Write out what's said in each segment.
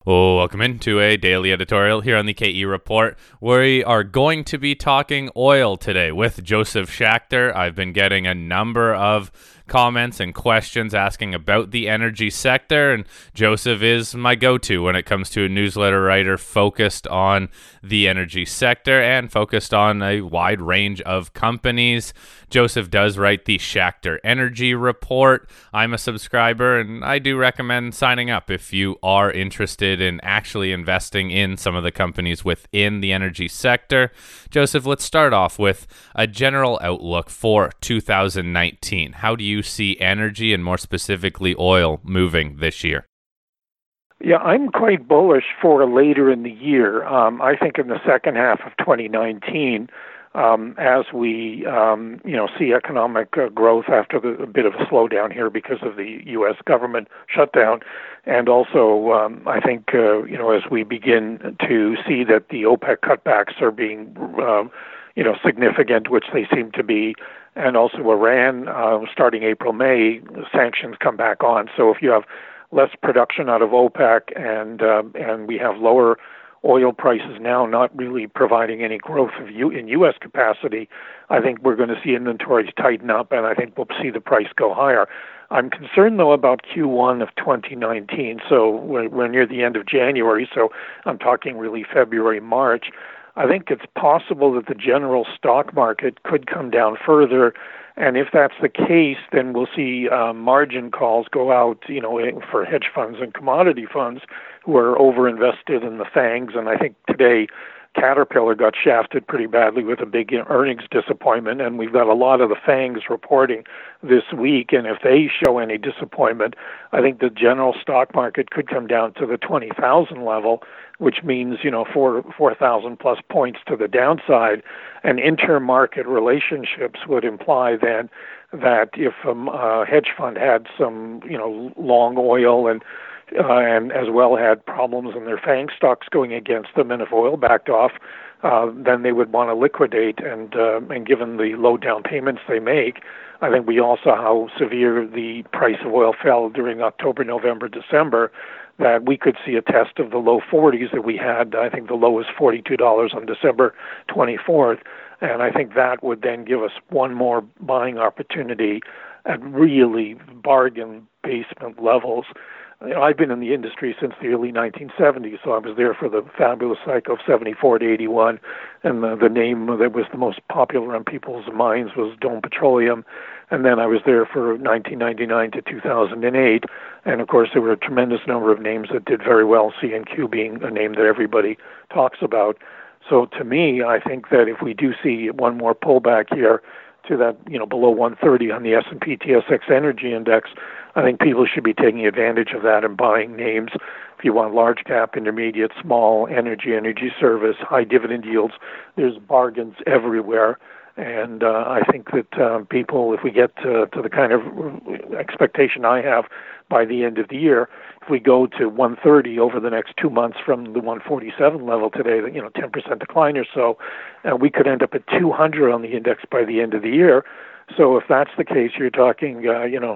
Oh, welcome into a daily editorial here on the KE Report. We are going to be talking oil today with Joseph Schachter. I've been getting a number of comments and questions asking about the energy sector, and Joseph is my go-to when it comes to a newsletter writer focused on the energy sector and focused on a wide range of companies. Joseph does write the Schachter Energy Report. I'm a subscriber, and I do recommend signing up if you are interested in actually investing in some of the companies within the energy sector. Joseph, let's start off with a general outlook for 2019. How do you see energy, and more specifically oil, moving this year? Yeah, I'm quite bullish for later in the year. I think in the second half of 2019, as we see economic growth after a bit of a slowdown here because of the U.S. government shutdown, and also I think as we begin to see that the OPEC cutbacks are being significant, which they seem to be, and also Iran starting April, May, sanctions come back on. So if you have less production out of OPEC and we have lower oil prices now not really providing any growth in U.S. capacity, I think we're going to see inventories tighten up, and I think we'll see the price go higher. I'm concerned, though, about Q1 of 2019. So we're near the end of January, so I'm talking really February, March. I think it's possible that the general stock market could come down further, and if that's the case, then we'll see margin calls go out, for hedge funds and commodity funds who are overinvested in the FANGs. And I think today Caterpillar got shafted pretty badly with a big earnings disappointment, and we've got a lot of the FANGs reporting this week. And if they show any disappointment, I think the general stock market could come down to the 20,000 level, which means 4,000 plus points to the downside. And intermarket relationships would imply then that if a hedge fund had some long oil and as well had problems in their FANG stocks going against them, and if oil backed off, then they would want to liquidate. And given the low down payments they make, I think we all saw how severe the price of oil fell during October, November, December, that we could see a test of the low 40s that we had. I think the low was $42 on December 24th. And I think that would then give us one more buying opportunity at really bargain basement levels. I've been in the industry since the early 1970s, so I was there for the fabulous cycle of 74 to 81, and the name that was the most popular on people's minds was Dome Petroleum, and then I was there for 1999 to 2008, and of course there were a tremendous number of names that did very well, CNQ being a name that everybody talks about. So to me, I think that if we do see one more pullback here to that, below 130 on the S&P TSX Energy Index, I think people should be taking advantage of that and buying names. If you want large cap, intermediate, small, energy service, high dividend yields, there's bargains everywhere. And I think that people, if we get to the kind of expectation I have by the end of the year, if we go to 130 over the next 2 months from the 147 level today, 10% decline or so, we could end up at 200 on the index by the end of the year. So if that's the case, you're talking,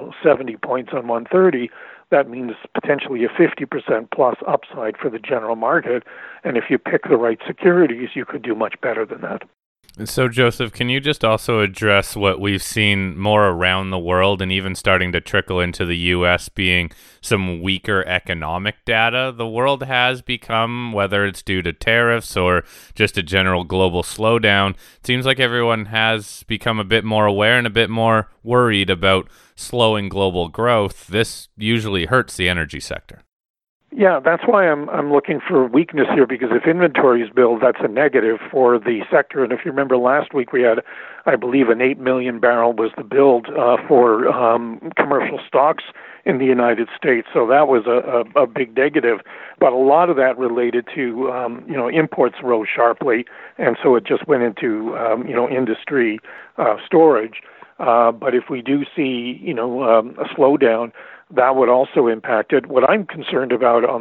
70 points on 130. That means potentially a 50% plus upside for the general market. And if you pick the right securities, you could do much better than that. So, Joseph, can you just also address what we've seen more around the world and even starting to trickle into the U.S. being some weaker economic data? The world has become, whether it's due to tariffs or just a general global slowdown, it seems like everyone has become a bit more aware and a bit more worried about slowing global growth. This usually hurts the energy sector. Yeah, that's why I'm looking for weakness here, because if inventories build, that's a negative for the sector. And if you remember last week, we had, I believe, an 8 million barrel was the build for commercial stocks in the United States. So that was a big negative. But a lot of that related to, imports rose sharply. And so it just went into, industry storage. But if we do see, a slowdown, that would also impact it. What I'm concerned about on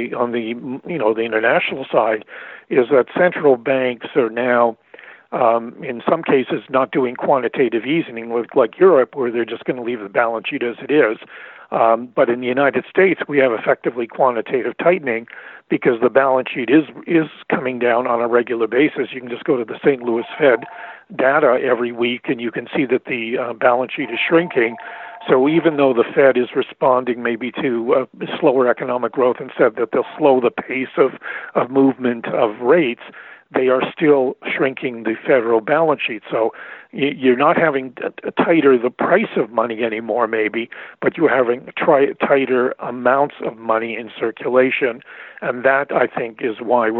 the international side is that central banks are now, in some cases, not doing quantitative easing, like Europe, where they're just going to leave the balance sheet as it is. But in the United States, we have effectively quantitative tightening because the balance sheet is coming down on a regular basis. You can just go to the St. Louis Fed data every week, and you can see that the balance sheet is shrinking. So even though the Fed is responding maybe to slower economic growth and said that they'll slow the pace of movement of rates, they are still shrinking the federal balance sheet. So you're not having a tighter the price of money anymore, maybe, but you're having tighter amounts of money in circulation, and that I think is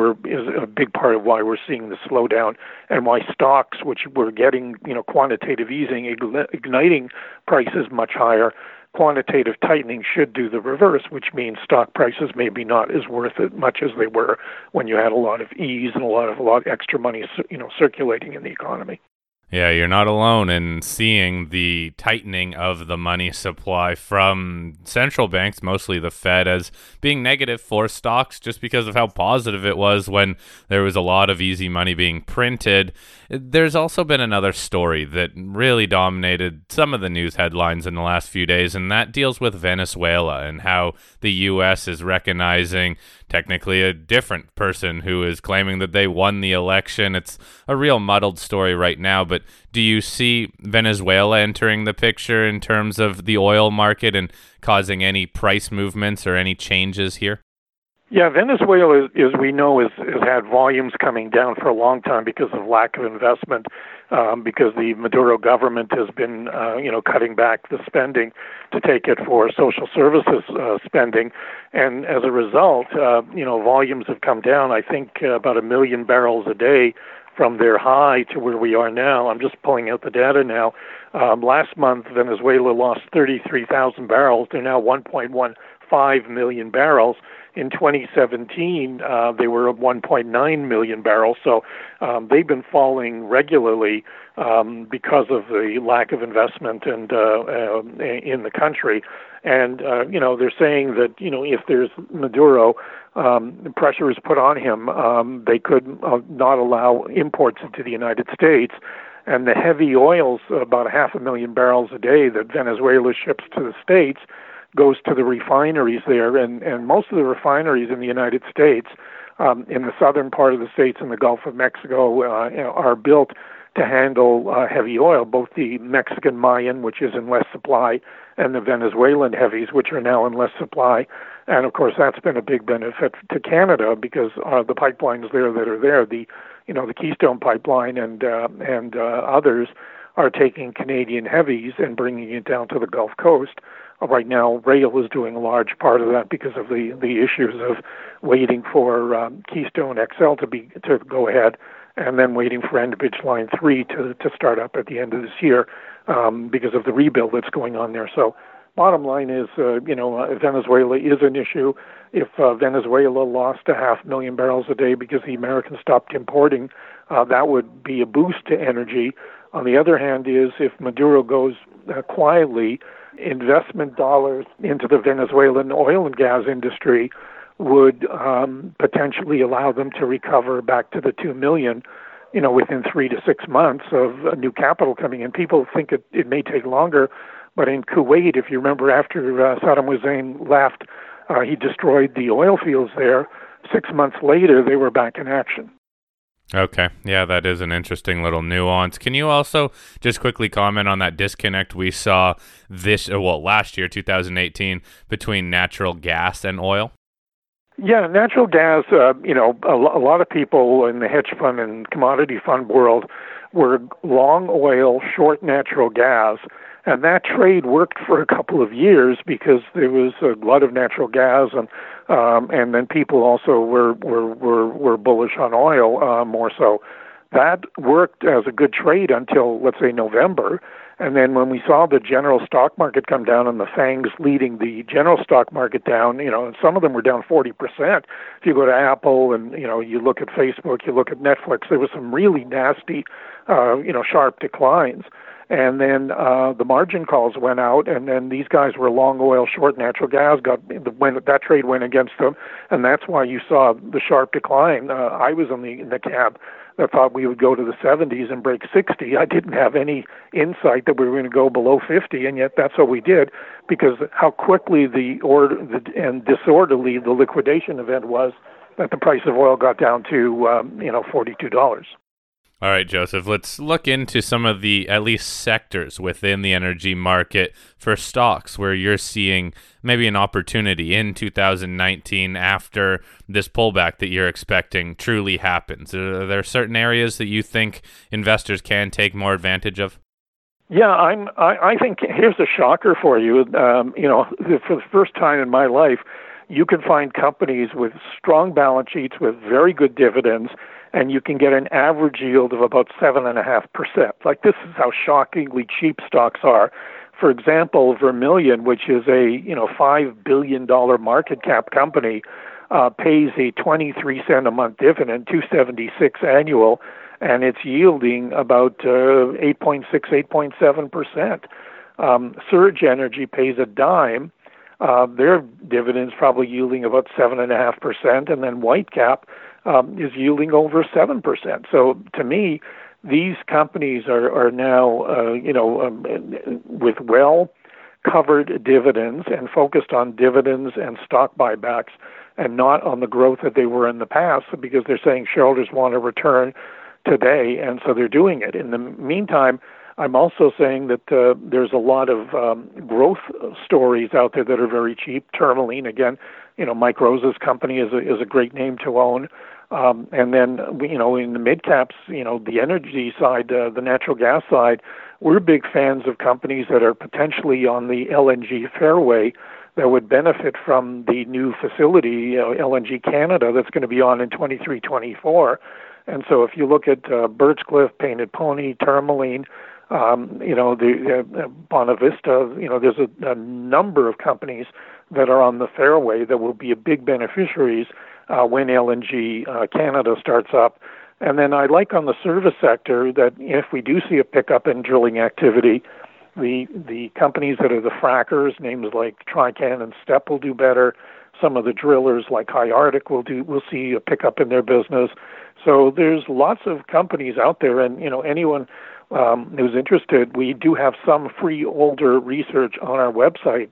a big part of why we're seeing the slowdown, and why stocks, which we're getting quantitative easing igniting prices much higher. Quantitative tightening should do the reverse, which means stock prices maybe not as worth as much as they were when you had a lot of ease and a lot of extra money, circulating in the economy. Yeah, you're not alone in seeing the tightening of the money supply from central banks, mostly the Fed, as being negative for stocks just because of how positive it was when there was a lot of easy money being printed. There's also been another story that really dominated some of the news headlines in the last few days, and that deals with Venezuela and how the U.S. is recognizing technically a different person who is claiming that they won the election. It's a real muddled story right now, but do you see Venezuela entering the picture in terms of the oil market and causing any price movements or any changes here? Yeah, Venezuela, as we know, has had volumes coming down for a long time because of lack of investment, because the Maduro government has been, cutting back the spending to take it for social services spending. And as a result, volumes have come down, I think, about 1 million barrels a day from their high to where we are now. I'm just pulling out the data now. Last month, Venezuela lost 33,000 barrels. They're now 1.15 million barrels. In 2017, they were at 1.9 million barrels. So they've been falling regularly because of the lack of investment and in the country. And, they're saying that, if there's Maduro, pressure is put on him, they could not allow imports into the United States. And the heavy oils, about 500,000 barrels a day that Venezuela ships to the States, goes to the refineries there, and most of the refineries in the United States, in the southern part of the states in the Gulf of Mexico, are built to handle heavy oil, both the Mexican Mayan, which is in less supply, and the Venezuelan heavies, which are now in less supply. And of course, that's been a big benefit to Canada because the pipelines there that are there, the Keystone Pipeline and others, are taking Canadian heavies and bringing it down to the Gulf Coast. Right now, rail is doing a large part of that because of the issues of waiting for Keystone XL to go ahead, and then waiting for Enbridge Line 3 to start up at the end of this year because of the rebuild that's going on there. So bottom line is, Venezuela is an issue. If Venezuela lost 500,000 barrels a day because the Americans stopped importing, that would be a boost to energy. On the other hand is if Maduro goes quietly, investment dollars into the Venezuelan oil and gas industry would potentially allow them to recover back to the 2 million, within 3 to 6 months of new capital coming in. People think it may take longer, but in Kuwait, if you remember, after Saddam Hussein left, he destroyed the oil fields there. 6 months later, they were back in action. Okay. Yeah, that is an interesting little nuance. Can you also just quickly comment on that disconnect we saw last year, 2018, between natural gas and oil? Yeah, natural gas, a lot of people in the hedge fund and commodity fund world were long oil, short natural gas. And that trade worked for a couple of years because there was a lot of natural gas, and then people also were bullish on oil more so. That worked as a good trade until, let's say, November. And then when we saw the general stock market come down and the FANGs leading the general stock market down, and some of them were down 40%. If you go to Apple and, you look at Facebook, you look at Netflix, there was some really nasty, sharp declines. And then the margin calls went out, and then these guys were long oil, short natural gas. When that trade went against them, and that's why you saw the sharp decline. I was in the cab that thought we would go to the 70s and break 60. I didn't have any insight that we were going to go below 50, and yet that's what we did, because how quickly and disorderly the liquidation event was, that the price of oil got down to $42. All right, Joseph, let's look into some of the, at least, sectors within the energy market for stocks where you're seeing maybe an opportunity in 2019 after this pullback that you're expecting truly happens. Are there certain areas that you think investors can take more advantage of? Yeah, I think here's a shocker for you. For the first time in my life, you can find companies with strong balance sheets with very good dividends, and you can get an average yield of about 7.5%. Like, this is how shockingly cheap stocks are. For example, Vermilion, which is a $5 billion market cap company, pays a 23-cent a month dividend, 276 annual, and it's yielding about 8.6, 8.7%. Surge Energy pays a dime. Their dividends probably yielding about 7.5%, and then Whitecap is yielding over 7%. So to me, these companies are now, with well-covered dividends and focused on dividends and stock buybacks, and not on the growth that they were in the past, because they're saying shareholders want a return today, and so they're doing it. In the meantime, I'm also saying that there's a lot of growth stories out there that are very cheap. Tourmaline, again, Mike Rose's company is a great name to own. And then, in the mid caps, the energy side, the natural gas side, we're big fans of companies that are potentially on the LNG fairway that would benefit from the new facility, LNG Canada, that's going to be on in 23, 24. And so if you look at Birchcliff, Painted Pony, Tourmaline, the Bonavista, there's a number of companies that are on the fairway that will be big beneficiaries when LNG Canada starts up. And then I like on the service sector that if we do see a pickup in drilling activity, the companies that are the frackers, names like Trican and Step, will do better. Some of the drillers like High Arctic will see a pickup in their business. So there's lots of companies out there, and anyone who's interested, we do have some free older research on our website,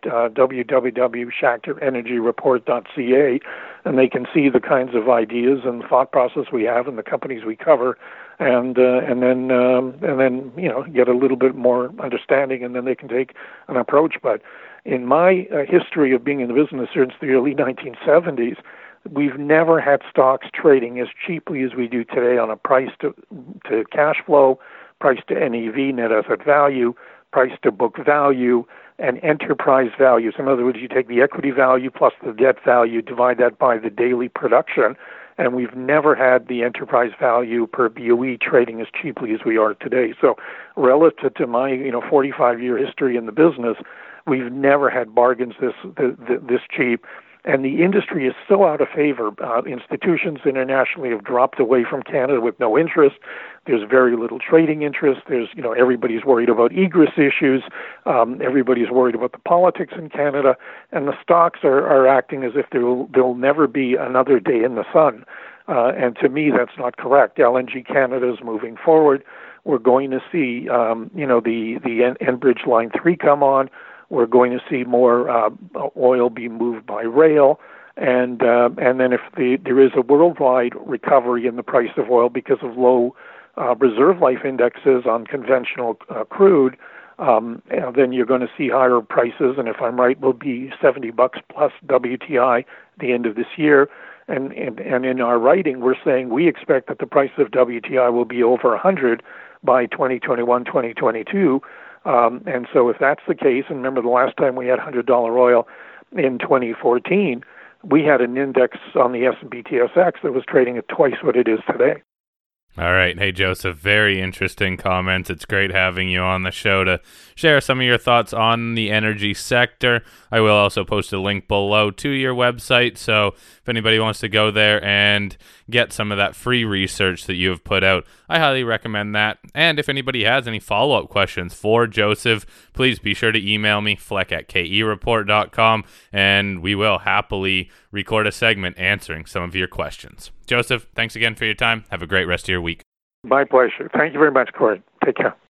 www.schachterenergyreport.ca, and they can see the kinds of ideas and thought process we have and the companies we cover, and then get a little bit more understanding, and then they can take an approach. But in my history of being in the business since the early 1970s, we've never had stocks trading as cheaply as we do today on a price to cash flow, price to NAV, net asset value, price to book value, and enterprise values. In other words, you take the equity value plus the debt value, divide that by the daily production, and we've never had the enterprise value per BOE trading as cheaply as we are today. So relative to my 45-year history in the business, we've never had bargains this cheap. And the industry is so out of favor. Institutions internationally have dropped away from Canada with no interest. There's very little trading interest. There's, everybody's worried about egress issues. Everybody's worried about the politics in Canada. And the stocks are acting as if there'll never be another day in the sun. And to me, that's not correct. LNG Canada is moving forward. We're going to see, the Enbridge Line 3 come on. We're going to see more oil be moved by rail, and then if there is a worldwide recovery in the price of oil because of low reserve life indexes on conventional crude, then you're going to see higher prices. And if I'm right, will be $70 plus WTI at the end of this year. And in our writing, we're saying we expect that the price of WTI will be over 100 by 2021, 2022. And so if that's the case, and remember the last time we had $100 oil in 2014, we had an index on the S&P TSX that was trading at twice what it is today. All right. Hey, Joseph, very interesting comments. It's great having you on the show to share some of your thoughts on the energy sector. I will also post a link below to your website. So if anybody wants to go there and get some of that free research that you have put out, I highly recommend that. And if anybody has any follow-up questions for Joseph, please be sure to email me, fleck@kereport.com, and we will happily record a segment answering some of your questions. Joseph, thanks again for your time. Have a great rest of your week. My pleasure. Thank you very much, Corey. Take care.